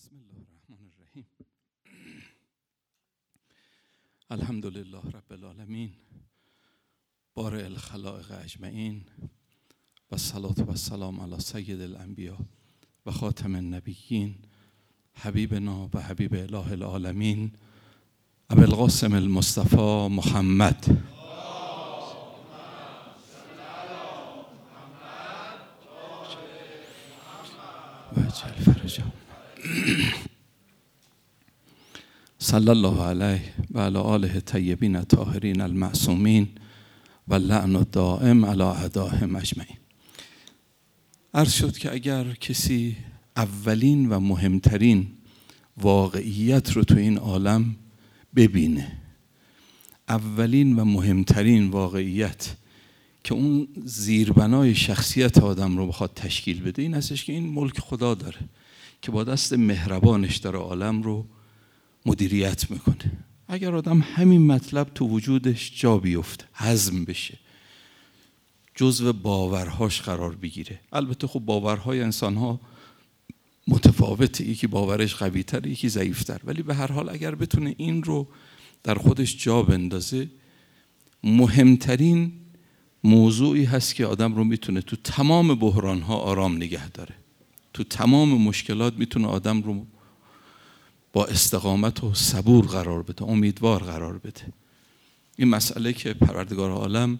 بسم الله الرحمن الرحیم. الحمد لله رب العالمین بارئ الخلائق اجمعین و الصلاة و السلام علی سید الانبیاء و خاتم النبیین حبیبنا و حبیب اله العالمین ابی القاسم المصطفى محمد و اجل فرجهم. صلی الله علیه و علی آله الطیبین الطاهرین المعصومین و لعن الدائم علی اعدائهم اجمعین. عرض شد که اگر کسی اولین و مهمترین واقعیت رو تو این عالم ببینه، اولین و مهمترین واقعیت که اون زیربنای شخصیت آدم رو بخواد تشکیل بده، این هستش که این ملک خدا داره که با دست مهربانش داره عالم رو مدیریت میکنه. اگر آدم همین مطلب تو وجودش جا بیفته، هضم بشه، جزو باورهاش قرار بگیره. البته خب باورهای انسانها متفاوته، یکی باورش قوی تر، یکی ضعیف تر، ولی به هر حال اگر بتونه این رو در خودش جا بندازه، مهمترین موضوعی هست که آدم رو میتونه تو تمام بحرانها آرام نگه داره، تو تمام مشکلات میتونه آدم رو با استقامت و صبور قرار بده، امیدوار قرار بده. این مسئله که پروردگار عالم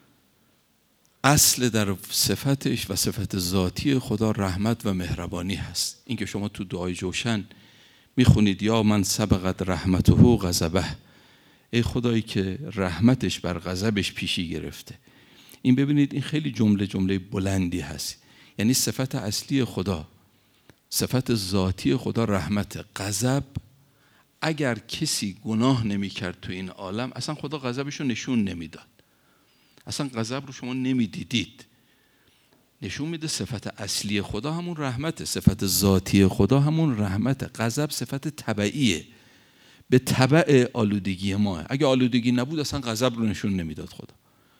اصل در صفتش و صفت ذاتی خدا رحمت و مهربانی هست. این که شما تو دعای جوشن میخونید یا من سبقت رحمته غضبه، ای خدایی که رحمتش بر غضبش پیشی گرفته. این ببینید این خیلی جمله بلندی هست، یعنی صفت اصلی خدا، صفت ذاتی خدا رحمت. غضب، اگر کسی گناه نمی کرد تو این عالم، اصلا خدا غضبش رو نشون نمیداد، اصلا غضب رو شما نمیدیدید. نشون میده صفت اصلی خدا همون رحمته، صفت ذاتی خدا همون رحمته. غضب صفت تبعیه، به تبع آلودگی ما. اگه آلودگی نبود اصلا غضب رو نشون نمیداد خدا.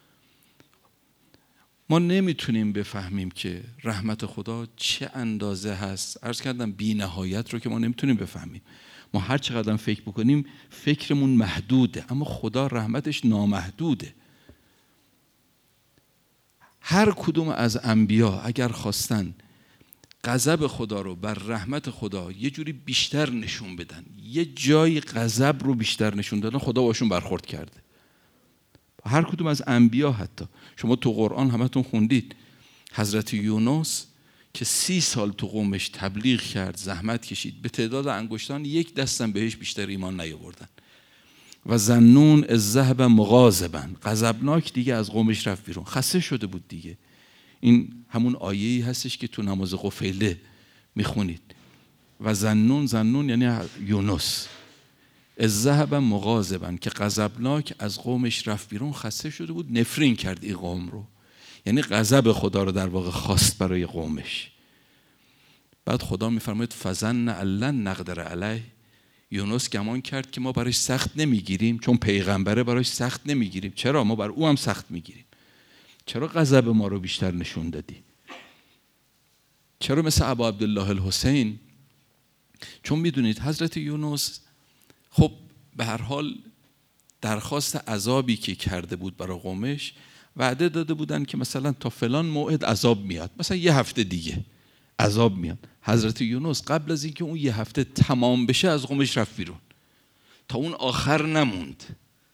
ما نمیتونیم بفهمیم که رحمت خدا چه اندازه هست. عرض کردم بی نهایت رو که ما نمیتونیم بفهمیم. ما هر چقدر فکر بکنیم فکرمون محدوده، اما خدا رحمتش نامحدوده. هر کدوم از انبیا اگر خواستن غضب خدا رو بر رحمت خدا یه جوری بیشتر نشون بدن، یه جایی غضب رو بیشتر نشون دادن، خدا باشون برخورد کرده. هر کدوم از انبیا، حتی شما تو قرآن همتون خوندید حضرت یونس که 30 سال تو قومش تبلیغ کرد، زحمت کشید، به تعداد انگشتان یک دستم بهش بیشتر ایمان نیاوردن. و ظنون اذ ذهب مغاضبا، غضبناک دیگه از قومش رفت بیرون، خسته شده بود دیگه. این همون آیه‌ای هستش که تو نماز قفیله میخونید. و ظنون یعنی یونس، اذ ذهب مغاضبا، که غضبناک از قومش رفت بیرون، خسته شده بود، نفرین کرد این قوم رو، یعنی غضب خدا رو در واقع خواست برای قومش. بعد خدا میفرماید فظن ان لن نقدر علیه، یونس گمان کرد که ما براش سخت نمیگیریم، چون پیغمبره براش سخت نمیگیریم. چرا؟ ما بر او هم سخت میگیریم. چرا غضب ما رو بیشتر نشون دادی؟ چرا مثل ابا عبدالله الحسین؟ چون میدونید حضرت یونس خب به هر حال درخواست عذابی که کرده بود برای قومش، وعده داده بودن که مثلا تا فلان موعد عذاب میاد، مثلا یه هفته دیگه عذاب میاد. حضرت یونس قبل از اینکه اون یه هفته تمام بشه از قومش رفت بیرون، تا اون آخر نموند.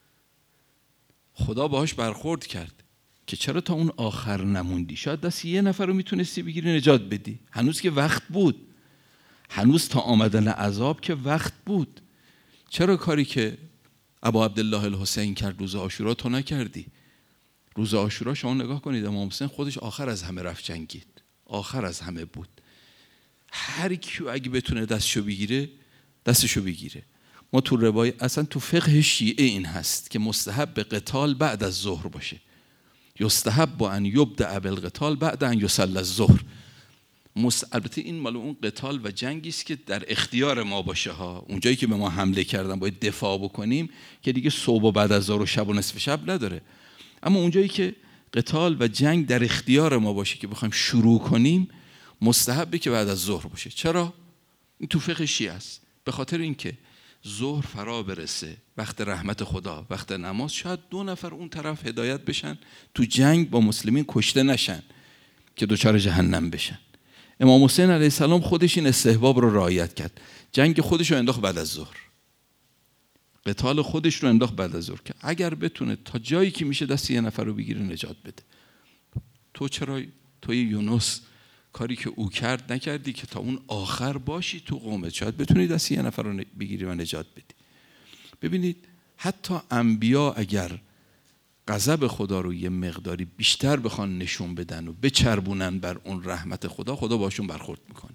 خدا باهاش برخورد کرد که چرا تا اون آخر نموندی؟ شاید دست یه نفر رو میتونستی بگیری نجات بدی، هنوز که وقت بود، هنوز تا آمدن عذاب که وقت بود. چرا کاری که ابا عبدالله الحسین کرد روز عاشورا تو نکردی؟ روز عاشورا شما نگاه کنید، امام حسین خودش آخر از همه رفت جنگید، آخر از همه بود. هر کیو اگه بتونه دستشو بگیره دستشو بگیره. ما تو روایت اصلا تو فقه شیعه این هست که مستحب به قتال بعد از ظهر باشه، یستحب با ان یبدأ بالقتال بعد ان یصلی الظهر. البته این مال اون قتال و جنگی است که در اختیار ما باشه ها. اونجایی که به ما حمله کردن باید دفاع بکنیم که دیگه صبح و بعد از ظهر و شب و نصف شب نداره. اما اونجایی که قتال و جنگ در اختیار ما باشه که بخوایم شروع کنیم، مستحبه که بعد از ظهر باشه. چرا؟ این تو فقه شیعه است. به خاطر اینکه ظهر فرا برسه، وقت رحمت خدا، وقت نماز، شاید 2 نفر اون طرف هدایت بشن تو جنگ با مسلمین کشته نشن که دچار جهنم بشن. امام حسین علیه السلام خودش این استحباب رو رعایت کرد. جنگ خودش رو انداخت بعد از ظهر، قتال خودش رو انداخت بعد از ظهر که اگر بتونه تا جایی که میشه دست یه نفر رو بگیره نجات بده. تو چرا توی یونس کاری که او کرد نکردی که تا اون آخر باشی تو قومت، شاید بتونی دست یه نفر رو بگیری و نجات بدی. ببینید حتی انبیا اگر غضب خدا رو یه مقداری بیشتر بخوان نشون بدن و بچربونن بر اون رحمت خدا، خدا باشون برخورد میکنه.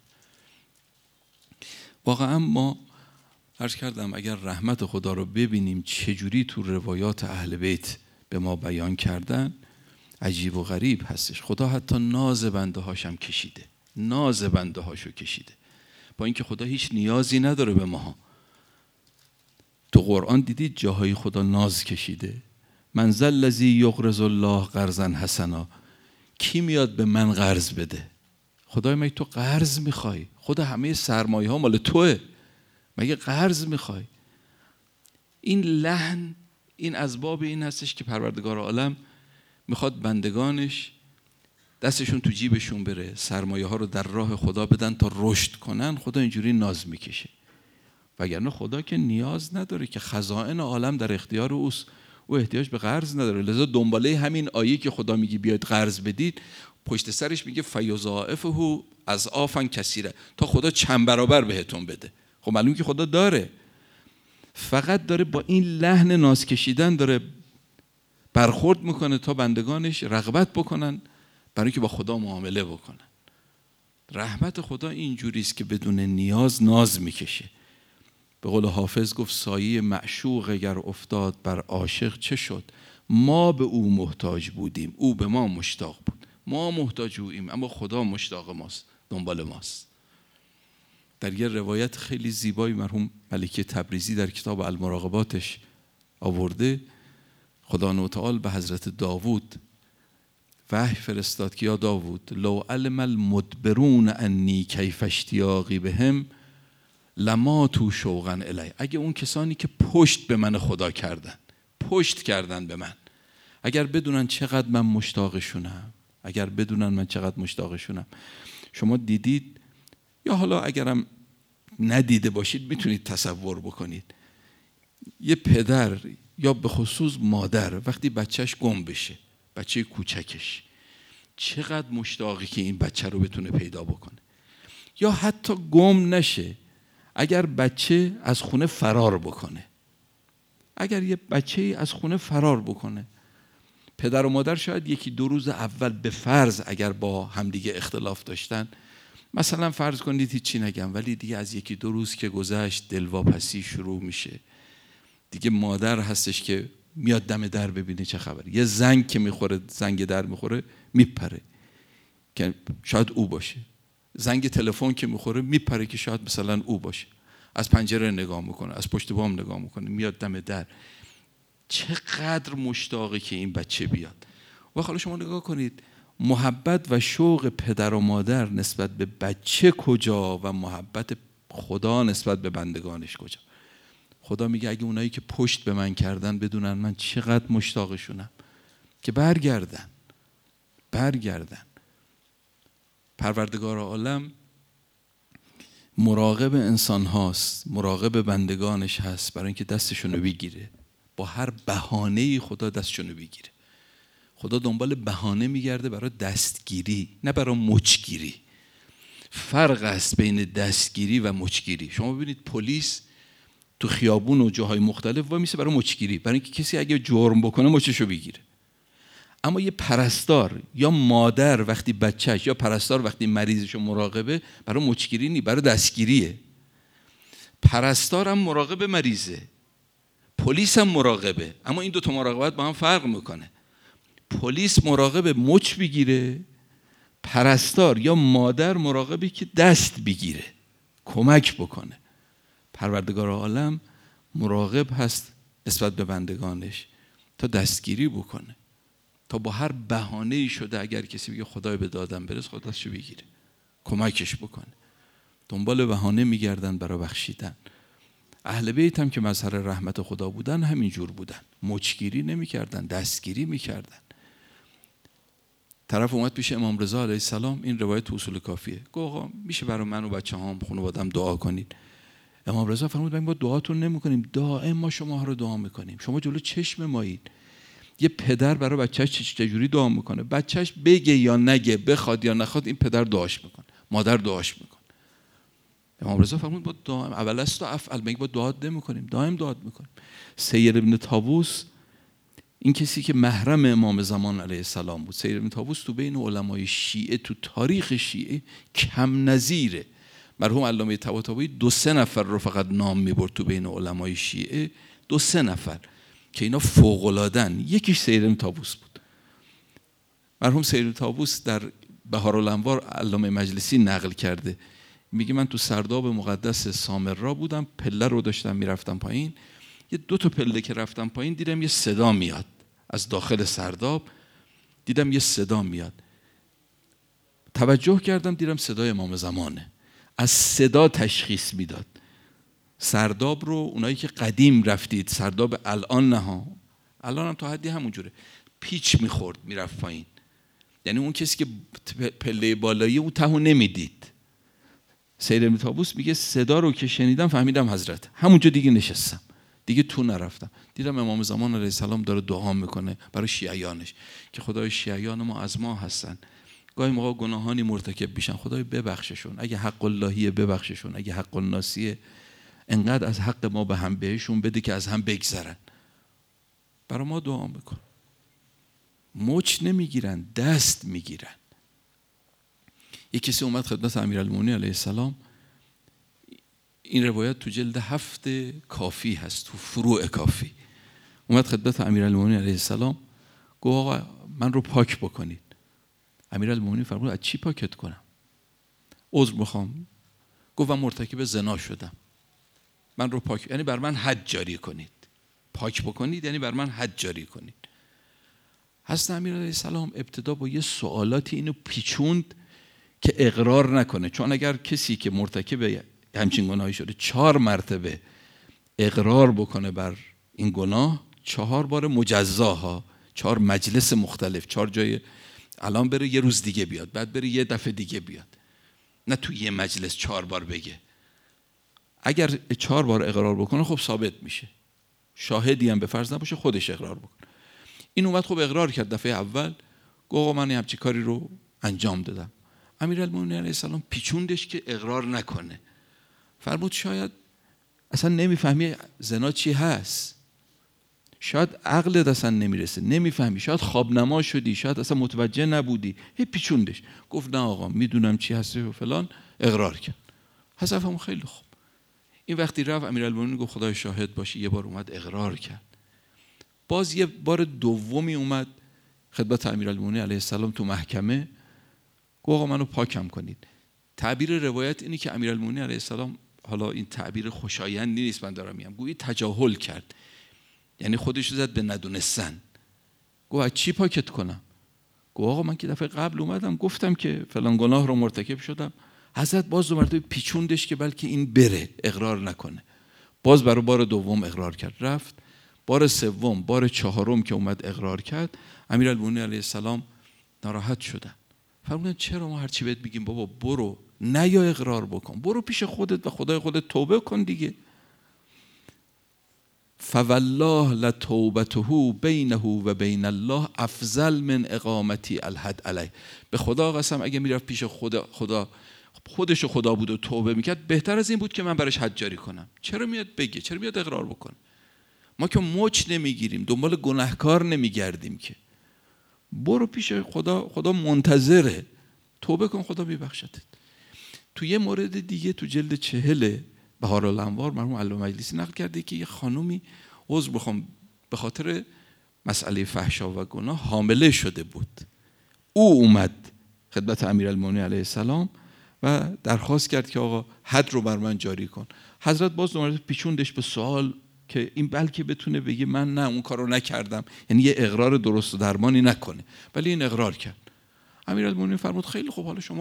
واقعا ما عرض کردم اگر رحمت خدا رو ببینیم چجوری تو روایات اهل بیت به ما بیان کردن، عجیب و غریب هستش. خدا حتی ناز بنده هاشم کشیده، ناز بنده هاشو کشیده، با اینکه خدا هیچ نیازی نداره به ما. تو قرآن دیدید جاهای خدا ناز کشیده. من ذا الذی یقرض الله قرضا حسنا، کی میاد به من قرض بده؟ خدای مگه تو قرض میخوای؟ خدا همه سرمایه ها مال توه، مگه قرض میخوای؟ این لحن این از باب این هستش که پروردگار عالم میخواد بندگانش دستشون تو جیبشون بره، سرمایه ها رو در راه خدا بدن تا رشد کنن. خدا اینجوری ناز میکشه، وگرنه خدا که نیاز نداره، که خزائن عالم در اختیار اوست، او احتیاج به قرض نداره. لذا دنباله همین آیه که خدا میگه بیاید قرض بدید، پشت سرش میگه فیضاعفه اضعافا کثیره، تا خدا چند برابر بهتون بده. خب معلومه که خدا داره، فقط داره با این لحن ناز کشیدن داره برخورد میکنه تا بندگانش رغبت بکنن برای اینکه با خدا معامله بکنن. رحمت خدا اینجوری است که بدون نیاز ناز میکشه. به قول حافظ گفت سایه معشوق اگر افتاد بر عاشق چه شد؟ ما به او محتاج بودیم، او به ما مشتاق بود. ما محتاج اویم اما خدا مشتاق ماست، دنبال ماست. در یه روایت خیلی زیبایی مرحوم ملکی تبریزی در کتاب المراقباتش آورده، خدا تعالی به حضرت داوود وحی فرستاد که یا داوود لو علم المدبرون انی کیف اشتیاقی بهم لما تو شوقا الی، اگه اون کسانی که پشت به من خدا کردن، پشت کردن به من، اگر بدونن چقدر من مشتاقشونم، اگر بدونن من چقدر مشتاقشونم. شما دیدید یا حالا اگرم ندیده باشید میتونید تصور بکنید، یه پدر یا به خصوص مادر وقتی بچهش گم بشه، بچه کوچکش، چقدر مشتاقی که این بچه رو بتونه پیدا بکنه. یا حتی گم نشه، اگر بچه از خونه فرار بکنه، اگر یه بچه از خونه فرار بکنه، پدر و مادر شاید 1-2 روز اول به فرض اگر با همدیگه اختلاف داشتن، مثلا فرض کنید هیچی نگم، ولی دیگه از 1-2 روز که گذشت دلواپسی شروع میشه. دیگه مادر هستش که میاد دم در ببینه چه خبر، یه زنگ که میخوره، زنگ در میخوره میپره که شاید او باشه، زنگ تلفن که میخوره میپره که شاید مثلا او باشه، از پنجره نگاه میکنه، از پشت بام نگاه میکنه، میاد دم در. چقدر مشتاقه که این بچه بیاد. و حالا شما نگاه کنید محبت و شوق پدر و مادر نسبت به بچه کجا و محبت خدا نسبت به بندگانش کجا. خدا میگه اگه اونایی که پشت به من کردن بدونن من چقدر مشتاقشونم که برگردن. پروردگار عالم مراقب انسان هاست، مراقب بندگانش هست برای اینکه دستشونو بگیره. با هر بهانه‌ای خدا دستشونو بگیره. خدا دنبال بهانه میگرده برای دستگیری، نه برای مچگیری. فرق است بین دستگیری و مچگیری. شما ببینید پلیس تو خیابون و جاهای مختلف وایمیسه برای مچگیری، برای اینکه کسی اگه جرم بکنه مچشو بگیره. اما یه پرستار یا مادر وقتی بچهش یا پرستار وقتی مریضشو مراقبه، برای مچگیری نی، برای دستگیریه. پرستار هم مراقب مریضه، پلیس هم مراقبه، اما این 2 مراقبت با هم فرق میکنه. پلیس مراقب مچ بگیره، پرستار یا مادر مراقبی که دست بگیره، کمک بکنه. پروردگار عالم مراقب هست نسبت به بندگانش تا دستگیری بکنه، تا با هر بهانه‌ای شده اگر کسی بگه خدای به دادم برس، خدا دستشو بگیره، کمکش بکنه. دنبال بهانه میگردن برای بخشیدن. اهل بیت هم که مظهر رحمت خدا بودن همین جور بودن، مچگیری نمیکردن، دستگیری میکردن. طرف اومد پیش امام رضا علیه السلام، این روایت تو اصول کافیه، گفت آقا میشه برای من و بچه‌هام خانواده‌ام دعا کنید؟ امام رضا فرمود ما دعاتون نمی‌کنیم، دائم ما شما رو دعا می‌کنیم، شما جلو چشم مایید. یه پدر برای بچه‌ش چجوری دعا می‌کنه؟ بچه‌ش بگه یا نگه، بخواد یا نخواد، این پدر دعاش می‌کنه، مادر دعاش می‌کنه. امام رضا فرمود با دائم اول است و افعل، میگه با دعا نمی‌کنیم، دائم دعا می‌کنیم. سید ابن طاووس، این کسی که محرم امام زمان علیه السلام بود، سید ابن طاووس تو بین علمای شیعه تو تاریخ شیعه کم نظیره. مرحوم علامه طباطبایی 2-3 نفر رو فقط نام میبرد تو بین علمای شیعه، 2-3 نفر که اینا فوق‌العاده‌ن. یکیش سید ابن طاووس بود. مرحوم سید ابن طاووس در بهارالانوار علامه مجلسی نقل کرده، میگه من تو سرداب مقدس سامرا بودم، پله رو داشتم میرفتم پایین، یه 2 تا پله که رفتم پایین دیدم یه صدا میاد از داخل سرداب، دیدم یه صدا میاد، توجه کردم دیدم صدای امام زمانه. از صدا تشخیص میداد. سرداب رو اونایی که قدیم رفتید، سرداب الان نه ها، الان هم تا حدی همونجوره، پیچ میخورد میرفت پایین، یعنی اون کسی که پله بالایی اون تهو نمیدید. سید ابن طاووس میگه صدا رو که شنیدم فهمیدم حضرت، همونجا دیگه نشستم، دیگه تو نرفتم. دیدم امام زمان علیه السلام داره دعا میکنه برای شیعیانش که خدای شیعیان ما از ما هستن، گاهی موقع گناهانی مرتکب میشن، خدای ببخششون، اگه حق اللهیه ببخششون، اگه حق الناسیه انقدر از حق ما به هم بهشون بده که از هم بگذرن. برای ما دعا میکن. مچ نمیگیرن، دست میگیرن. یک کسی اومد خدمت امیرالمومنین علیه السلام، این روایت تو جلد 7 کافی هست، تو فروع کافی، اومد خدمت امیرالمومنین علیه السلام، گفت آقا من رو پاک بکنید. امیرالمومنین فرمود از چی پاکت کنم؟ عذر میخوام. گفت من مرتکب زنا شدم، من رو پاک، یعنی بر من حد جاری کنید. پاک بکنید یعنی بر من حد جاری کنید. حضرت امیر علیه السلام ابتدا با یه سوالاتی اینو پیچوند که اقرار نکنه، چون اگر کسی که مرتکب همچین گناهی شده 4 مرتبه اقرار بکنه بر این گناه، 4 بار مجزاها، 4 مجلس مختلف، 4 جای، الان بره یه روز دیگه بیاد، بعد بره یه دفعه دیگه بیاد، نه تو یه مجلس 4 بار بگه. اگر 4 بار اقرار بکنه خب ثابت میشه، شاهدی هم به فرض نباشه خودش اقرار بکنه. این اومد خب اقرار کرد دفعه اول، گفت آقا من همچین کاری رو انجام دادم. امیرالمومنین علیه السلام پیچوندش که اقرار نکنه. فرمود شاید اصلا نمیفهمی زنا چی هست، شاید عقلت اصلا نمیرسه، نمیفهمی، شاید خواب نما شدی، شاید اصلا متوجه نبودی. هی پیچوندش. گفت نه آقا میدونم چی هست و فلان، اقرار کرد. حسفم خیلی خوب. این وقتی رفت امیرالمومنین گفت خدای شاهد باشی، یه بار اومد اقرار کرد. باز یه بار دومی اومد خدمت امیرالمومنین علیه السلام تو محکمه، گفت آقا منو پاکم کنید. تعبیر روایت اینی که امیرالمومنین علیه السلام، حالا این تعبیر خوشایندی نیست من دارم میگم، گویی تجاهل کرد، یعنی خودش رو زد به ندونستن. گفت از چی پاکت کنم؟ گفت آقا من که دفعه قبل اومدم گفتم که فلان گناه رو مرتکب شدم. حضرت باز دو مرتبه پیچوندش که بلکه این بره، اقرار نکنه. باز برای بار دوم اقرار کرد، رفت. بار سوم، بار چهارم که اومد اقرار کرد، امیرالمومنین علیه السلام ناراحت شدن. فرمودن چرا ما هر چی بهت بگیم بابا برو، نه یا اقرار بکن، برو پیش خودت و خدای خودت توبه کن دیگه. فوالله لتوبته بینه و بین الله افضل من اقامتی الحد علیه. به خدا قسم اگه میرفت پیش خدا خودش خدا بود و توبه میکرد، بهتر از این بود که من براش حد جاری کنم. چرا میاد بگه؟ چرا میاد اقرار بکنه؟ ما که مچ نمیگیریم، دنبال گناهکار نمیگردیم که. برو پیش خدا، خدا منتظره، توبه کن خدا میبخشتت. تو یه مورد دیگه تو جلد 40 بهارالانوار مرحوم علامه مجلسی نقل کرده که یه خانومی، عذر بخوام، به خاطر مسئله فحشا و گناه حامله شده بود. او اومد خدمت امیرالمومنین علیه السلام و درخواست کرد که آقا حد رو بر من جاری کن. حضرت باز دوباره پیچوندش به سوال که این بلکه بتونه بگه من نه اون کارو نکردم، یعنی یه اقرار درست و درمانی نکنه، ولی این اقرار کرد. امیرالمومنین فرمود خیلی خوب، حالا شما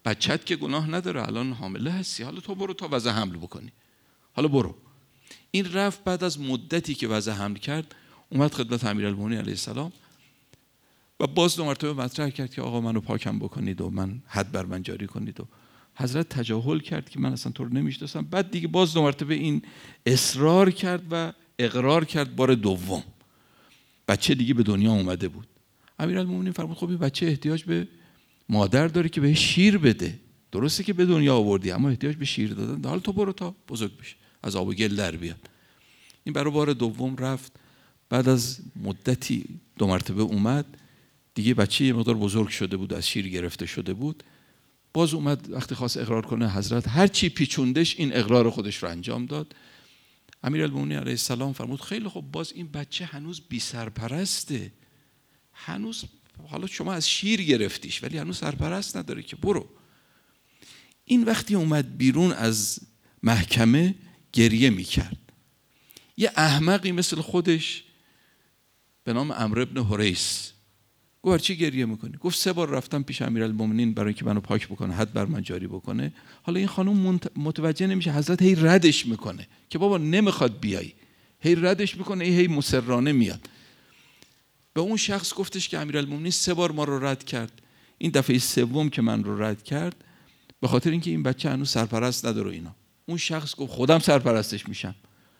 بچت که گناه نداره، الان حامله هستی، حالا تو برو تا وضع حمل بکنی، حالا برو. این رفت بعد از مدتی که وضع حمل کرد اومد خدمت امیرالمومنین علیه السلام و باز 2 مرتبه مطرح کرد که آقا منو پاکم بکنید و من حد بر من جاری کنید. و حضرت تجاهل کرد که من اصلا تو رو نمیشناسم. بعد دیگه باز 2 مرتبه این اصرار کرد و اقرار کرد. بار دوم بچه دیگه به دنیا اومده بود. امیرالمومنین فرمود خب این بچه احتیاج به مادر داره که بهش شیر بده. درسته که به دنیا آوردی اما احتیاج به شیر دادن، حالا تو برو تا بزرگ بشه، از آب و گل در بیاد. این برای بار دوم رفت. بعد از مدتی 2 مرتبه اومد. دیگه بچه یه مقدار بزرگ شده بود، از شیر گرفته شده بود. باز اومد وقتی خواست اقرار کنه، حضرت هر چی پیچوندش این اقرار خودش رو انجام داد. امیرالمومنین علیه السلام فرمود خیلی خب، باز این بچه هنوز بی سرپرسته، هنوز حالا شما از شیر گرفتیش ولی هنوز سرپرست نداره که برو. این وقتی اومد بیرون از محکمه گریه میکرد. یه احمقی مثل خودش به نام عمرو بن حریث گفت چی گریه میکنی؟ گفت 3 بار رفتم پیش امیرالمومنین برای اینکه منو پاک بکنه، حد بر من جاری بکنه. حالا این خانم متوجه نمیشه، حضرت هی ردش میکنه که بابا نمیخواد بیای، هی ردش میکنه، هی مصرانه میاد. به اون شخص گفتش که امیرالمومنین 3 بار ما رو رد کرد، این دفعه 3م که من رو رد کرد به خاطر اینکه این بچه هنوز سرپرست نداره اینا. اون شخص گفت خودم سرپرستش میشم،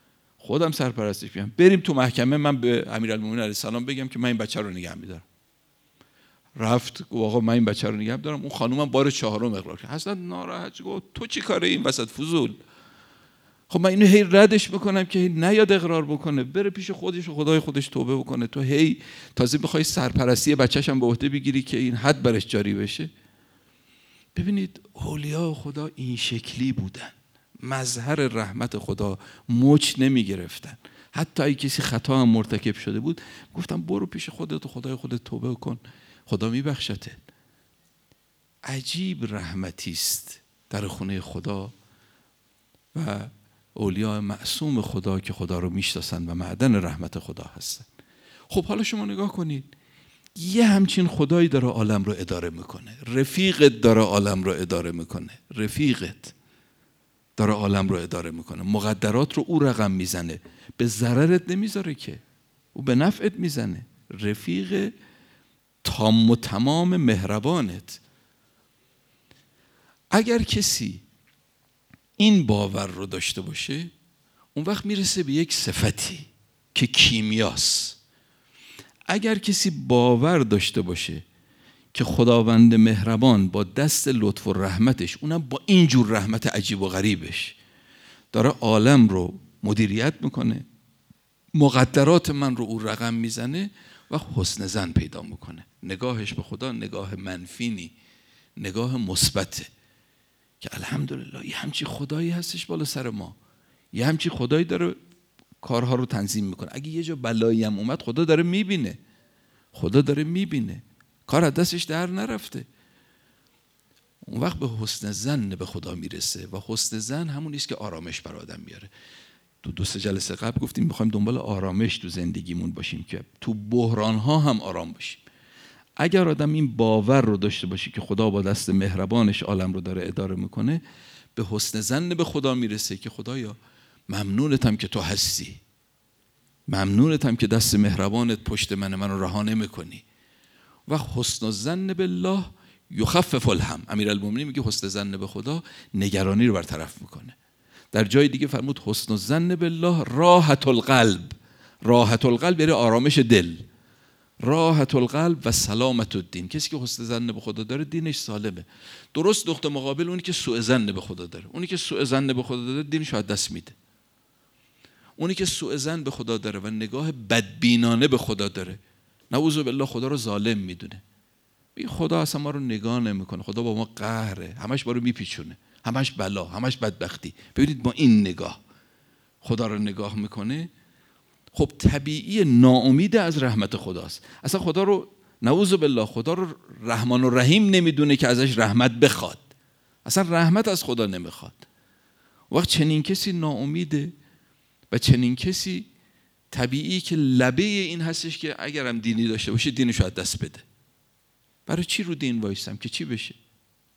بریم تو محکمه، من به امیرالمومنین علیه السلام بگم که من این بچه رو نگه میدارم. رفت گفت آقا من این بچه رو نگه دارم. اون خانومم بار 4م اقرار کرد. حضرت ناراحت گفت تو چی کاره این وسط فضول؟ خب من اینو هی ردش میکنم که نیاد اقرار بکنه، بره پیش خودش و خدای خودش توبه بکنه، تو هی تازه بخوای سرپرستی بچه‌ش هم به عهده بگیری که این حد برش جاری بشه. ببینید اولیاء خدا این شکلی بودن، مظهر رحمت خدا، مچ نمی گرفتن. حتی اگه کسی خطا هم مرتکب شده بود گفتم برو پیش خودت و خدای خودت توبه کن، خدا میبخشته. عجیب رحمتی است در خونه خدا و اولیاء معصوم خدا که خدا رو میشناسن و معدن رحمت خدا هستن. خب حالا شما نگاه کنید، یه همچین خدایی داره عالم رو اداره میکنه، رفیقت داره عالم رو اداره میکنه، رفیقت داره عالم رو اداره میکنه، مقدرات رو او رقم میزنه، به ضررت نمیذاره که، او به نفعت میزنه، رفیق تام و تمام مهربانت. اگر کسی این باور رو داشته باشه اون وقت میرسه به یک صفتی که کیمیاست. اگر کسی باور داشته باشه که خداوند مهربان با دست لطف و رحمتش، اونم با اینجور رحمت عجیب و غریبش، داره عالم رو مدیریت میکنه، مقدرات من رو او رقم میزنه و حسن ظن پیدا میکنه. نگاهش به خدا نگاه منفی نی، نگاه مثبته که الحمدلله یه همچی خدایی هستش بالا سر ما، یه همچی خدایی داره کارها رو تنظیم میکنه. اگه یه جا بلایی هم اومد خدا داره میبینه، خدا داره میبینه، کار از دستش در نرفته. اون وقت به حسن ظن به خدا میرسه و حسن ظن همون نیست که آرامش بر آدم میاره. تو 2-3 جلسه قبل گفتیم میخوایم دنبال آرامش تو زندگیمون باشیم که تو بحرانها هم آرام باشیم. اگر آدم این باور رو داشته باشه که خدا با دست مهربانش عالم رو داره اداره میکنه، به حسن ظن به خدا میرسه که خدایا ممنونتم که تو هستی، ممنونتم که دست مهربانت پشت منو رها نمیکنی. و حسن الظن بالله یخفف الهم. امیرالمومنین میگه حسن ظن به خدا نگرانی رو برطرف میکنه. در جای دیگه فرمود حسن الظن بالله راحت القلب. راحت القلب یعنی آرامش دل، راحت القلب و سلامت الدین. کسی که حسن ظن به خدا داره دینش سالمه. درست نقطه مقابل اونی که سوء ظن به خدا داره. اونی که سوء ظن به خدا داره دینش رو از دست میده. اونی که سوء ظن به خدا داره و نگاه بدبینانه به خدا داره، نعوذ بالله خدا رو ظالم میدونه. میگه خدا اصلا ما رو نگاه نمیکنه، خدا با ما قهره، همش ما رو میپیچونه، همش بلا، همش بدبختی. ببینید با این نگاه خدا رو نگاه میکنه. خب طبیعی ناامید از رحمت خداست. اصلا خدا رو نعوذ بالله خدا رو رحمان و رحیم نمیدونه که ازش رحمت بخواد، اصلا رحمت از خدا نمیخواد. وقت چنین کسی ناامیده و چنین کسی طبیعی که لبه این هستش که اگرم دینی داشته باشه دینشو از دست بده. برای چی رو دین وایستم که چی بشه؟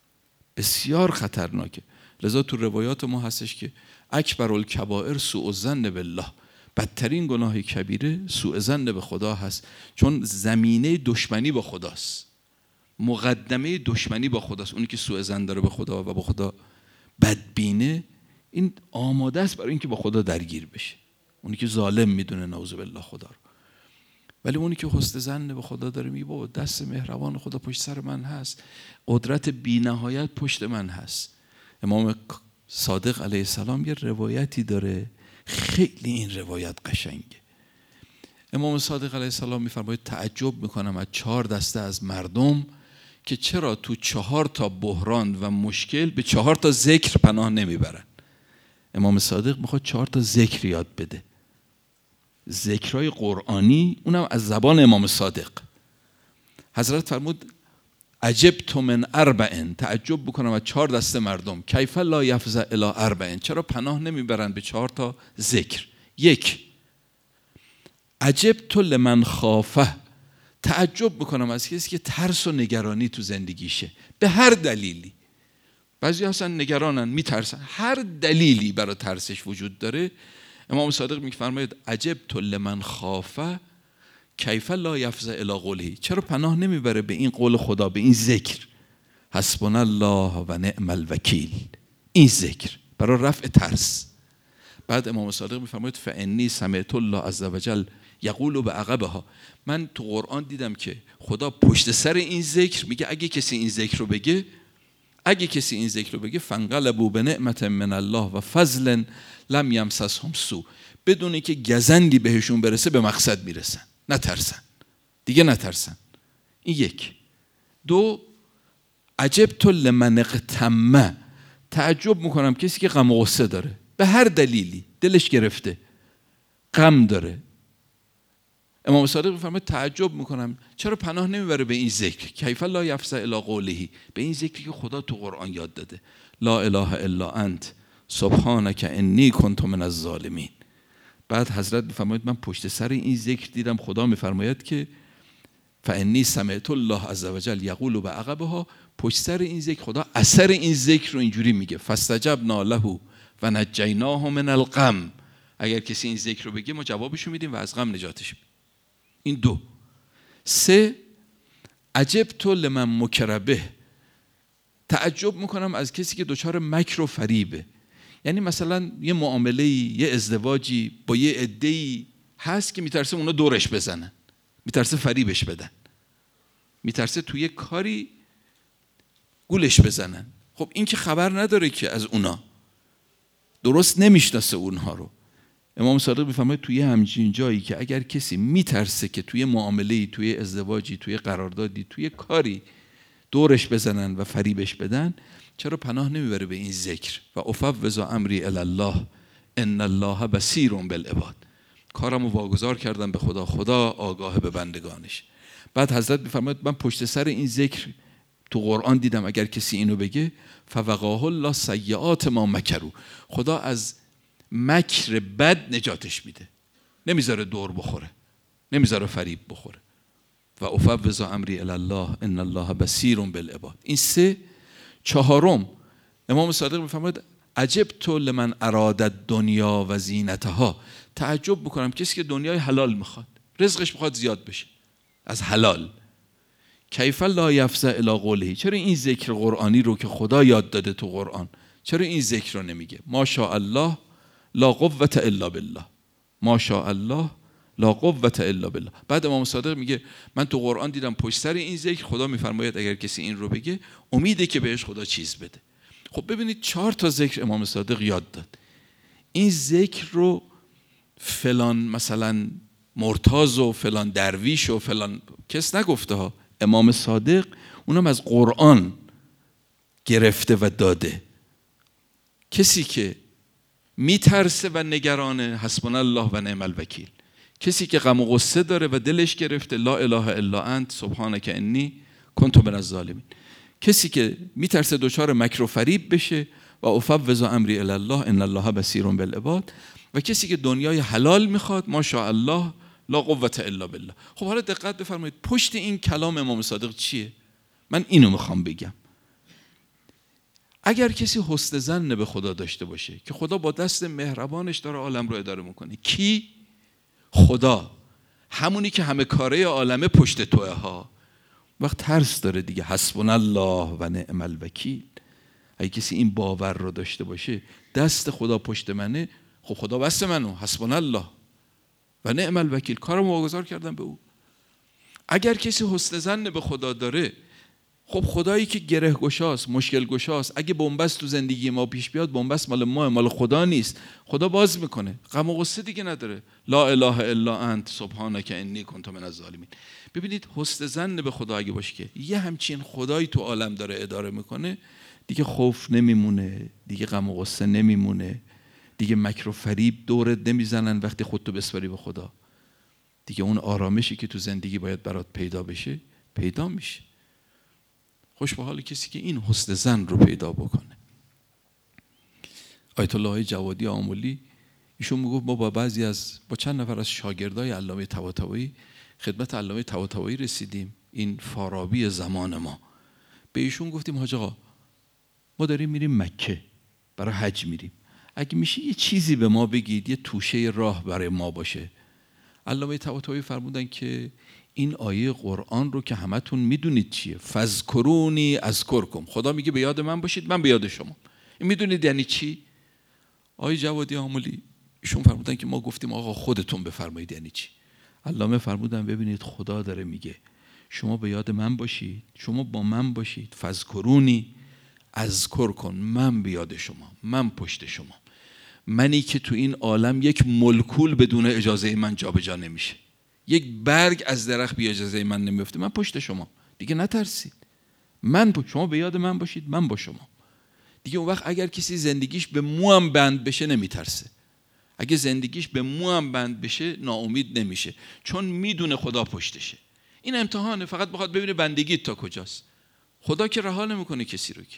بسیار خطرناکه. لذا تو روایات ما هستش که اکبر الکبائر سوء الظن بالله، بدترین گناه کبیره سوء ظن به خدا هست، چون زمینه دشمنی با خداست، مقدمه دشمنی با خداست. اونی که سوء ظن داره به خدا و با خدا بدبینه، این آماده است برای اینکه با خدا درگیر بشه. اونی که ظالم میدونه نعوذ بالله خدا رو، ولی اونی که حسن ظن به خدا داره میگه بابا دست مهربان خدا پشت سر من هست، قدرت بی‌نهایت پشت من هست. امام صادق علیه السلام یه روایتی داره، خیلی این روایت قشنگه. امام صادق علیه السلام میفرماید تعجب میکنم از 4 دسته از مردم که چرا تو 4 تا بحران و مشکل به 4 تا ذکر پناه نمیبرن. امام صادق میخواد 4 تا ذکر یاد بده، ذکرهای قرآنی، اونم از زبان امام صادق. حضرت فرمود عجبت من 4، تعجب بکنم از 4 دسته مردم، کیف لا یفزع الی 4، چرا پناه نمیبرن به 4 تا ذکر. 1 عجبت لمن خافه، تعجب بکنم از کسی که ترس و نگرانی تو زندگیشه به هر دلیلی. بعضی اصلا نگرانن، میترسن، هر دلیلی برای ترسش وجود داره. امام صادق میفرماید عجبت لمن خافه کیف لا یفزع الی قوله، چرا پناه نمیبره به این قول خدا، به این ذکر حسبنا الله و نعم الوکیل، این ذکر برای رفع ترس. بعد امام صادق میفرماید فانی سمعت الله عز وجل یقول بعقبها، من تو قرآن دیدم که خدا پشت سر این ذکر میگه اگه کسی این ذکر رو بگه فانقلبوا بنعمت من الله و فضل لم یمسسهم سوء، بدون اینکه گزندی بهشون برسه به مقصد میرسن، دیگه نترسن. این 1. 2 عجبت لمن اغتم، تعجب میکنم کسی که غم و غصه داره به هر دلیلی، دلش گرفته، غم داره. امام صادق میفرماید تعجب میکنم چرا پناه نمیبره به این ذکر، کیف لا یفزع الی قوله، به این ذکری که خدا تو قرآن یاد داده، لا اله الا انت سبحانک انی کنت من الظالمین. بعد حضرت میفرماید من پشت سر این ذکر دیدم خدا میفرماید که فانی سمعت الله عز وجل یقول بعقبها، پشت سر این ذکر خدا اثر این ذکر رو اینجوری میگه فاستجبنا له و نجیناه من الغم، اگر کسی این ذکر رو بگه ما جوابشو میدیم و از غم نجاتش میدیم. این 2. 3 عجبت لمن مکر به، تعجب میکنم از کسی که دچار مکر و فریبه. یعنی مثلا یه معامله، یه ازدواجی با یه عده‌ای هست که میترسه اونا دورش بزنن، میترسه فریبش بدن، میترسه توی کاری گولش بزنن. خب این که خبر نداره که از اونا، درست نمیشناسه اونها رو. امام صادق میفهمه توی همچین جایی که اگر کسی میترسه که توی معامله‌ای، توی ازدواجی، توی قراردادی، توی کاری دورش بزنن و فریبش بدن، چرا پناه نمیبره به این ذکر و افوض امری الی الله ان الله بصیر بالعباد، کارمو واگذار کردم به خدا، خدا آگاه به بندگانش. بعد حضرت میفرماید من پشت سر این ذکر تو قرآن دیدم اگر کسی اینو بگه فوقاه الله سیئات ما مکروا، خدا از مکر بد نجاتش میده، نمیذاره دور بخوره، نمیذاره فریب بخوره. و افوض امری الی الله ان الله بصیر بالعباد. این 3. 4 امام صادق میفرماید عجبت لمن اراد الدنیا و زینتها، تعجب بکنم کسی که دنیای حلال میخواد، رزقش میخواد زیاد بشه از حلال، کیف لا یفزع الی قوله، چرا این ذکر قرآنی رو که خدا یاد داده تو قرآن، چرا این ذکر رو نمیگه ماشاء الله لا قوة الا بالله، ماشاء الله لا قوة الا بالله. بعد امام صادق میگه من تو قرآن دیدم پشت سر این ذکر خدا میفرماید اگر کسی این رو بگه امیده که بهش خدا چیز بده. خب ببینید 4 تا ذکر امام صادق یاد داد. این ذکر رو فلان مثلا مرتاض و فلان درویش و فلان کس نگفته ها، امام صادق اونم از قرآن گرفته و داده. کسی که میترسه و نگرانه حسبنا الله و نعم الوکیل، کسی که غم و غصه داره و دلش گرفته لا اله الا انت سبحانک انی کنت من الظالمین، کسی که میترسه دچار مکر و فریب بشه و افوض امری الی الله ان الله بصیر بالعباد، و کسی که دنیای حلال میخواد ماشاء الله لا قوة الا بالله. خب حالا دقت بفرمایید پشت این کلام امام صادق چیه؟ من اینو میخوام بگم. اگر کسی حسن ظن به خدا داشته باشه که خدا با دست مهربانش داره عالم رو اداره میکنه. کی؟ خدا، همونی که همه کاره عالمه پشت توه ها. وقت ترس داره دیگه، حسبنا الله و نعم الوکیل. اگه کسی این باور رو داشته باشه دست خدا پشت منه، خب خدا بس منو، حسبنا الله و نعم الوکیل، کارم واگذار کردم به او. اگر کسی حسن ظن به خدا داره، خب خدایی که گره گشاست، مشکل گشاست، اگه بنبست تو زندگی ما پیش بیاد، بنبست مال ما، مال خدا نیست، خدا باز میکنه، غم و غصه دیگه نداره. لا اله الا انت سبحانک انی کنت من الظالمین. ببینید حسن ظن به خدا اگه باشه که یه همچین خدایی تو عالم داره اداره میکنه، دیگه خوف نمیمونه، دیگه غم و غصه نمیمونه، دیگه مکر و فریب دورت نمیزنن وقتی خودتو بسپاری به خدا. دیگه اون آرامشی که تو زندگی باید برات پیدا بشه پیدا میشه. خوش به حال کسی که این حسن ظن رو پیدا بکنه. آیت الله جوادی آملی ایشون میگفت ما با چند نفر از شاگردای علامه طباطبایی خدمت علامه طباطبایی رسیدیم، این فارابی زمان ما. به ایشون گفتیم حاج آقا ما داریم میریم مکه، برای حج میریم، اگه میشه یه چیزی به ما بگید، یه توشه راه برای ما باشه. علامه طباطبایی فرمودن که این آیه قرآن رو که همتون میدونید چیه، فذکرونی اذکرکم، خدا میگه به یاد من باشید من به یاد شما. این میدونید یعنی چی؟ آیه جوادی آملی ایشون فرمودن که ما گفتیم آقا خودتون بفرمایید یعنی چی. علامه فرمودن ببینید خدا داره میگه شما به یاد من باشید، شما با من باشید، فذکرونی اذکرکم، من به یاد شما، من پشت شما، منی که تو این عالم یک مولکول بدون اجازه من جابجا نمیشه، یک برگ از درخت بی اجازه من نمیفته، من پشت شما، دیگه نترسید، شما به یاد من باشید من با شما. دیگه اون وقت اگر کسی زندگیش به موام بند بشه نمیترسه، اگه زندگیش به موام بند بشه ناامید نمیشه، چون میدونه خدا پشتشه. این امتحانه، فقط بخواد ببینه بندگیت تا کجاست. خدا که رها نمیکنه کسی رو، که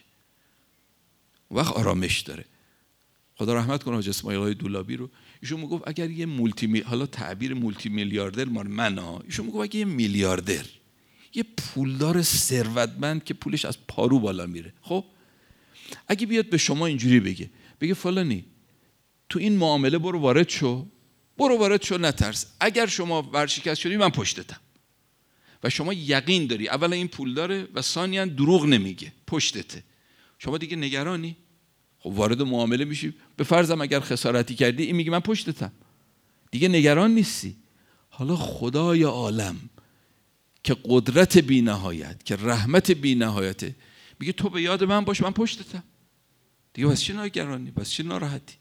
وقت آرامش داره. خدا رحمت کنه حاج اسماعیل دولابی رو، ایشون میگفت اگر یه حالا تعبیر مولتی میلیاردر ایشون میگفت اگه یه میلیاردر، یه پولدار ثروتمند که پولش از پارو بالا میره، خب اگه بیاد به شما اینجوری بگه فلانی تو این معامله برو وارد شو نترس، اگر شما ورشکست شدی من پشتتم، و شما یقین داری اولا این پول داره و ثانیاً دروغ نمیگه پشتته، شما دیگه نگرانی؟ خب وارد معامله میشی، به فرضم اگر خسارتی کردی این میگه من پشتتم، دیگه نگران نیستی. حالا خدای عالم که قدرت بی نهایت، که رحمت بی نهایته، میگه تو به یاد من باش من پشتتم، دیگه بس چه نگرانی، بس چه ناراحتی،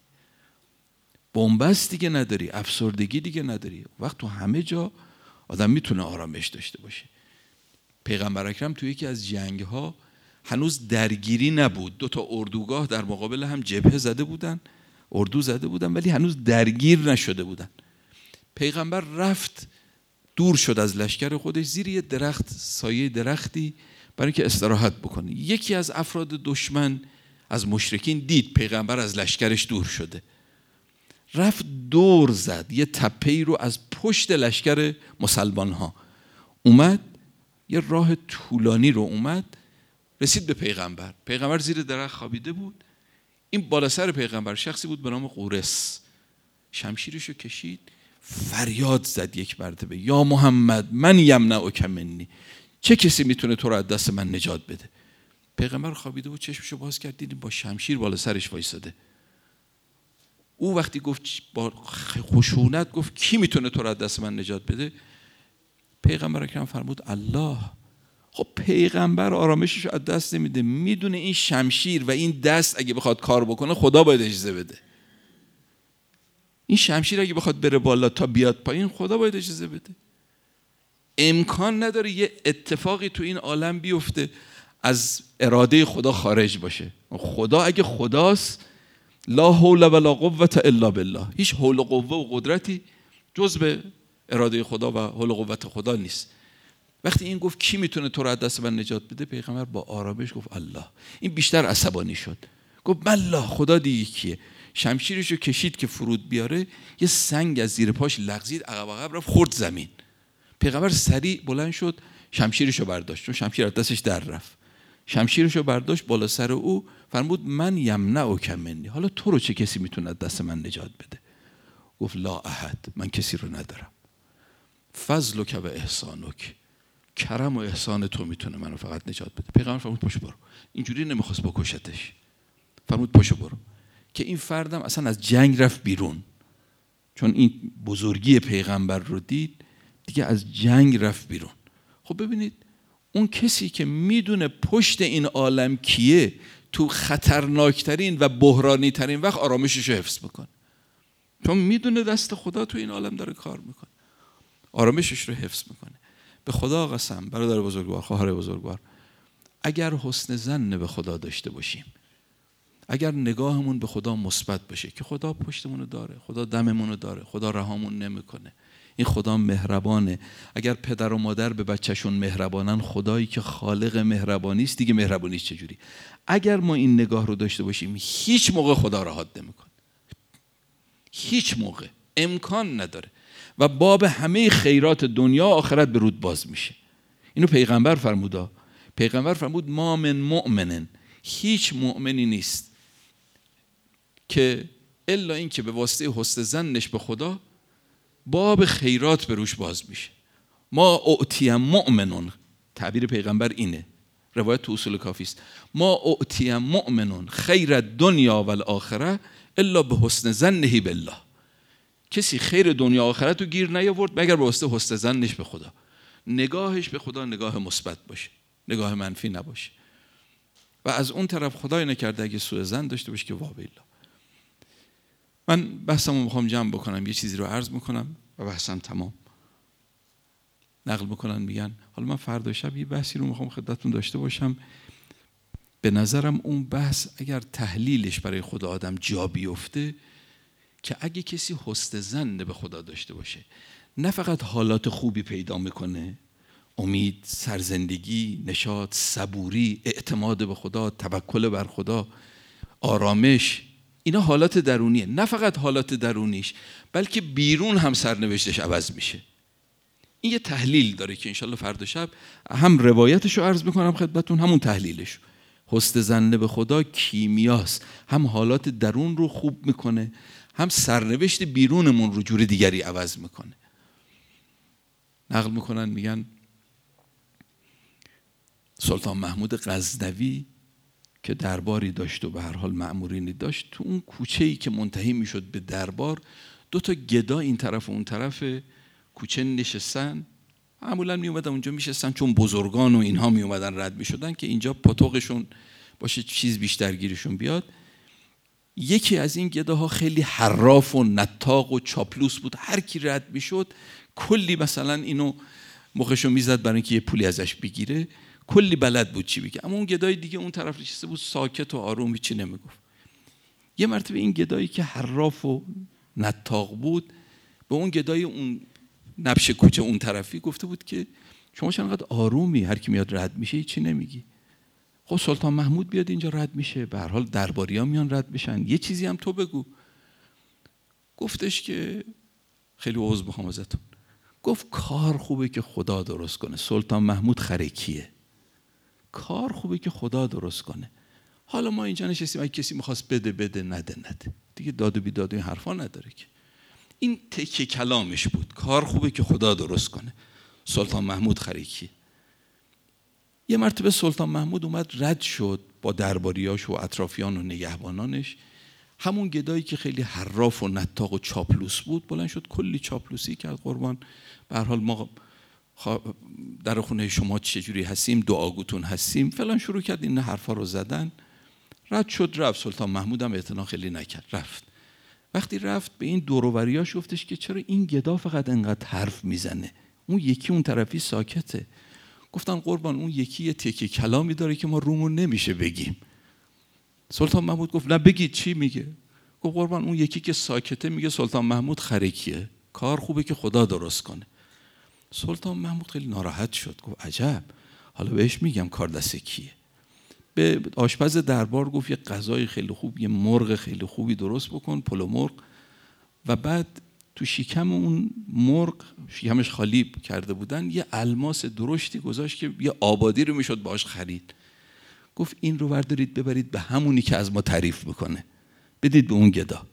بنبست دیگه نداری، افسردگی دیگه نداری. وقت تو همه جا آدم میتونه آرامش داشته باشه. پیغمبر اکرم تو یکی از جنگ ها هنوز درگیری نبود، 2 اردوگاه در مقابل هم جبهه زده بودن، اردو زده بودن، ولی هنوز درگیر نشده بودن. پیغمبر رفت دور شد از لشکر خودش زیر یه درخت، سایه درختی، برای اینکه استراحت بکنه. یکی از افراد دشمن از مشرکین دید پیغمبر از لشکرش دور شده، رفت دور زد یه تپه‌ای رو از پشت لشکر مسلمان ها، اومد یه راه طولانی رو اومد رسید به پیغمبر. پیغمبر زیر درخت خوابیده بود، این بالا سر پیغمبر شخصی بود به نام قورس، شمشیرش رو کشید، فریاد زد یک مرتبه یا محمد من یمنعک منی، چه کسی میتونه تو رو از دست من نجات بده؟ پیغمبر خوابیده بود، چشمشو باز کرد، دیدیم با شمشیر بالا سرش وایساده. او وقتی گفت با خشونت گفت کی میتونه تو رو از دست من نجات بده؟ پیغمبر اکرم فرمود الله. خب پیغمبر آرامشش از دست نمیده، میدونه این شمشیر و این دست اگه بخواد کار بکنه خدا باید اجازه بده، این شمشیر اگه بخواد بره بالا تا بیاد پایین خدا باید اجازه بده. امکان نداره یه اتفاقی تو این عالم بیفته از اراده خدا خارج باشه. خدا اگه خداست لا حول ولا قوة الا بالله، هیچ حول و قوه و قدرتی جز به اراده خدا و حول و قوت خدا نیست. وقتی این گفت کی میتونه تو رو از دست من نجات بده، پیغمبر با آرامش گفت الله. این بیشتر عصبانی شد، گفت الله خدا دیگه کیه؟ شمشیرشو کشید که فرود بیاره، یه سنگ از زیر پاش لغزید، عقب رفت خورد زمین. پیغمبر سریع بلند شد شمشیرشو برداشت، چون شمشیر از دستش در رفت، شمشیرشو برداشت بالا سر او، فرمود من یمنعک منی، حالا تو رو چه کسی میتونه دست من نجات بده؟ گفت لا احد، من کسی رو ندارم. فضلک و احسانک، کرم و احسان تو میتونه منو فقط نجات بده. پیغمبر فرمود پاشو برو. اینجوری نمیخواست بکشتش، فرمود پاشو برو. که این فردم اصلا از جنگ رفت بیرون، چون این بزرگی پیغمبر رو دید دیگه، از جنگ رفت بیرون. خب ببینید اون کسی که میدونه پشت این عالم کیه، تو خطرناکترین و بحرانی ترین وقت آرامشش رو حفظ میکنه، چون میدونه دست خدا تو این عالم داره کار میکنه، آرامشش رو حفظ میکنه. به خدا قسم برادر بزرگوار، خواهر بزرگوار، اگر حسن ظن به خدا داشته باشیم، اگر نگاهمون به خدا مثبت باشه که خدا پشتمونو داره، خدا دممونو داره، خدا رهامون نمیکنه، این خدا مهربانه. اگر پدر و مادر به بچهشون مهربانن، خدایی که خالق مهربانی است دیگه مهربانیش چجوری؟ اگر ما این نگاه رو داشته باشیم، هیچ موقع خدا را حاد نمیکنه، هیچ موقع، امکان نداره، و باب همه خیرات دنیا و آخرت به رود باز میشه. اینو پیغمبر فرمودا. پیغمبر فرمود ما من مؤمنن، هیچ مؤمنی نیست که الا این که به واسطه حسن ظنش به خدا باب خیرات به روش باز میشه. ما اعطی مؤمنون، تعبیر پیغمبر اینه، روایت تو اصول کافی است، ما اعطی مؤمنون خیر الدنیا و الاخره الا به حسن ظنه بالله. کسی خیر دنیا و آخرت رو گیر نیاورد مگر به واسطه حسن ظنش به خدا، نگاهش به خدا نگاه مثبت باشه، نگاه منفی نباشه. و از اون طرف خدای نکرده اگه سوء ظن داشته باشه که واویلا. من بحثمو میخوام جمع بکنم، یه چیزی رو عرض میکنم و بحثم تمام. نقل میکنن میگن حالا من فردا شب یه بحثی رو میخوام خدمتتون داشته باشم، به نظرم اون بحث اگر تحلیلش برای خود آدم جا بیفته، که اگه کسی حسن ظن به خدا داشته باشه، نه فقط حالات خوبی پیدا میکنه، امید، سرزندگی، نشاط، صبوری، اعتماد به خدا، توکل بر خدا، آرامش، اینا حالات درونیه. نه فقط حالات درونیش، بلکه بیرون هم سرنوشتش عوض میشه. این یه تحلیل داره که انشالله فردا شب هم روایتش رو عرض میکنم خدمتون، همون تحلیلش. حسن ظن به خدا کیمیاست، هم حالات درون رو خوب میکنه، هم سرنوشت بیرونمون رو جور دیگری عوض میکنه. نقل میکنن میگن سلطان محمود غزنوی که درباری داشت و به هر حال مأمورینی داشت، تو اون کوچه‌ای که منتهی میشد به دربار، 2 تا گدا این طرف و اون طرف کوچه نشستن. معمولا می اومدن اونجا میشستن چون بزرگان و اینها می اومدن رد میشدن که اینجا پاتوقشون باشه چیز بیشتر گیرشون بیاد. یکی از این گداها خیلی حراف و نطاق و چاپلوس بود، هر کی رد میشد کلی مثلا اینو مخشو میزد برای اینکه یه پولی ازش بگیره، کلی بلد بود چی بگه. اما اون گدای دیگه اون طرف نشسته بود ساکت و آروم، هیچی نمیگفت. یه مرتبه این گدایی که حراف و نطاق بود به اون گدای اون نبش کوچه اون طرفی گفته بود که شما چرا انقدر آرومی، هر کی میاد رد میشه هیچی نمیگی؟ خب سلطان محمود بیاد اینجا رد میشه، به هر حال درباریا میان رد میشن، یه چیزی هم تو بگو. گفتش که خیلی عذر میخوام ازتون، گفت کار خوبه که خدا درست کنه، سلطان محمود خرکیه، کار خوبه که خدا درست کنه. حالا ما اینجا نشستیم، اگه کسی میخواست بده نده دیگه، داد و بیداد این حرفا نداره که. این تکه کلامش بود، کار خوبه که خدا درست کنه، سلطان محمود خرکیه. یه مرتبه سلطان محمود اومد رد شد با درباریاش و اطرافیان و نگهبانانش، همون گدایی که خیلی حراف و نطاق و چاپلوس بود بلند شد کلی چاپلوسی کرد. قربان به هر حال ما در خونه شما چجوری هستیم، دعاگوتون هستیم فلان، شروع کرد این حرفا رو زدن. رد شد رفت. سلطان محمود هم اعتنا خیلی نکرد، رفت. وقتی رفت به این دور و بریاش گفتش که چرا این گدا فقط انقدر حرف میزنه، اون یکی اون طرفی ساکته. گفتن قربان اون یکی یه تکه کلامی داره که ما رومون نمیشه بگیم. سلطان محمود گفت نه بگید چی میگه؟ گفت قربان اون یکی که ساکته میگه سلطان محمود خرکیه، کار خوبه که خدا درست کنه. سلطان محمود خیلی ناراحت شد، گفت عجب، حالا بهش میگم کار دست کیه. به آشپز دربار گفت یه غذای خیلی خوب، یه مرغ خیلی خوبی درست بکن، پلو مرغ، و بعد تو شکم اون مرغ، شکمش خالی کرده بودن، یه الماس درشتی گذاشت که یه آبادی رو میشد باش خرید. گفت این رو بردارید ببرید به همونی که از ما تعریف میکنه، بدید به اون گدا.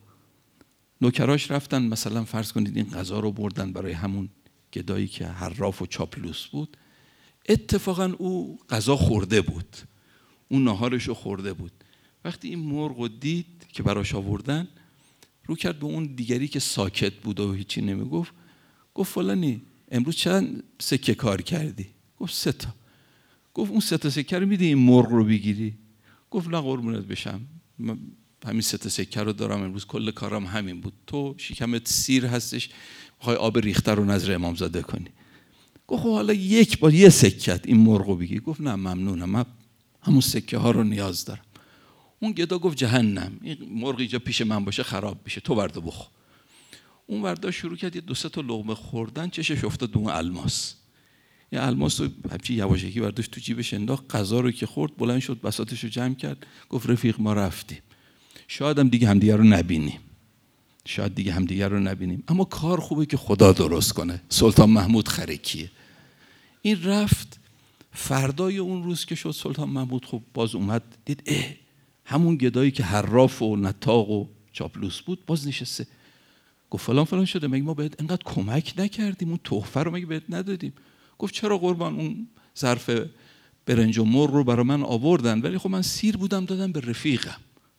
نوکراش رفتن مثلا فرض کنید این غذا رو بردن برای همون گدایی که حراف و چاپلوس بود. اتفاقا او غذا خورده بود، اون ناهارش رو خورده بود. وقتی این مرغ رو دید که براش آوردن، رو کرد به اون دیگری که ساکت بود و هیچی نمیگفت، گفت فلانی امروز چند سکه کار کردی؟ گفت 3 تا. گفت اون 3 تا سکه رو میدی این مرغ رو بگیری؟ گفت نه قربونت بشم، من همین 3 تا سکه رو دارم، امروز کل کارم همین بود، تو شکمت سیر هستش میخوای آب ریخته رو نظر امامزاده کنی. گفت حالا یک بار یه سکت این مرغ رو بگی. گفت نه ممنونم، من همون سکه ها رو نیاز دارم. اون گدا گفت جهنم، این مرغ اینجا پیش من باشه خراب میشه، تو بردا بخور. اون وردا شروع کرد یه 2-3 تا لقمه خوردن، چشش افتاد به اون الماس. یه الماس رو همچین یواشکی برداشت تو جیبش انداخت، غذا رو که خورد بلند شد بساطش رو جمع کرد، گفت رفیق ما رفتیم، شاید هم دیگه همدیگه رو نبینیم، شاید دیگه همدیگه رو نبینیم، اما کار خوبه که خدا درست کنه. سلطان محمود خرکیه. این رفت. فردای اون روز که شد سلطان محمود خب باز اومد دید همون گدایی که حراف و نطاق و چاپلوس بود باز نشسته. گفت فلان فلان شده، مگه ما بهت انقدر کمک نکردیم؟ اون تحفه رو مگه بهت ندادیم؟ گفت چرا قربان، اون ظرف برنج و مرغ رو برای من آوردن ولی خب من سیر بودم دادم به رفیقم.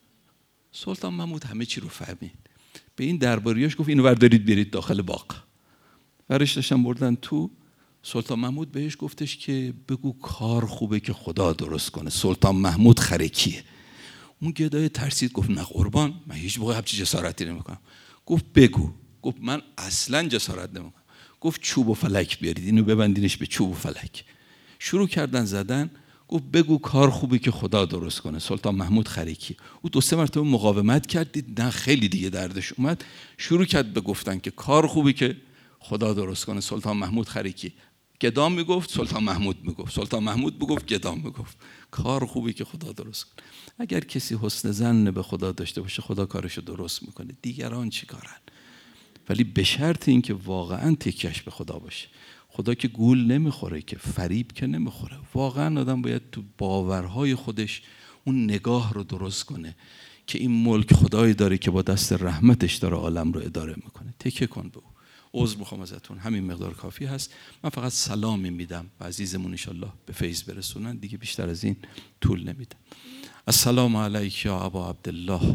سلطان محمود همه چی رو فهمید. به این درباریاش گفت اینو بردارید برید داخل باغ. ورش داشتن بردن تو. سلطان محمود بهش گفتش که بگو کار خوبه که خدا درست کنه. سلطان محمود خرکیه. اون گدای ترسید گفت نه قربان، من هیچ موقع همچین جسارتی نمیکنم. گفت بگو. گفت من اصلا جسارت نمیکنم. گفت چوب و فلک بیارید، اینو ببندینش به چوب و فلک. شروع کردن زدن. گفت بگو کار خوبه که خدا درست کنه. سلطان محمود خرکی. او 2-3 مرتبه مقاومت کرد، دید نه خیلی دیگه دردش اومد، شروع کرد به گفتن که کار خوبه که خدا درست کنه. سلطان محمود خرکی گدام میگفت، سلطان محمود میگفت، سلطان محمود میگفت، گدام میگفت کار خوبی که خدا درست کنه. اگر کسی حسن ظن به خدا داشته باشه خدا کارشو درست میکنه. دیگران چی کارن؟ ولی به شرط اینکه واقعا تکیهش به خدا باشه. خدا که گول نمیخوره، که فریب که نمیخوره. واقعا آدم باید تو باورهای خودش اون نگاه رو درست کنه که این ملک خدایی داره که با دست رحمتش داره عالم رو اداره میکنه. تکیه کن به او. عذر میخوام ازتون، همین مقدار کافی هست. من فقط سلامی میدم و عزیزمون انشالله به فیض برسونن، دیگه بیشتر از این طول نمیدم. السلام علیک یا ابا عبدالله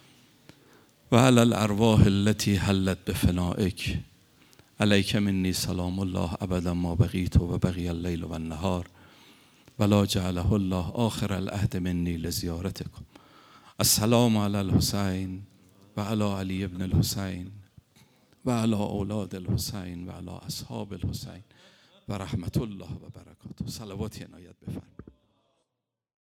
و علی الارواح التي حلت بفنائک. علیک منی سلام الله ابدا ما بقیت و بقی اللیل و النهار ولا جعله الله آخر العهد منی لزیارتکم. السلام علی الحسین و علی علی ابن الحسین و علی اولاد الحسین و علی اصحاب الحسین و رحمت الله و برکاته. صلوات عنایت بفرمایید.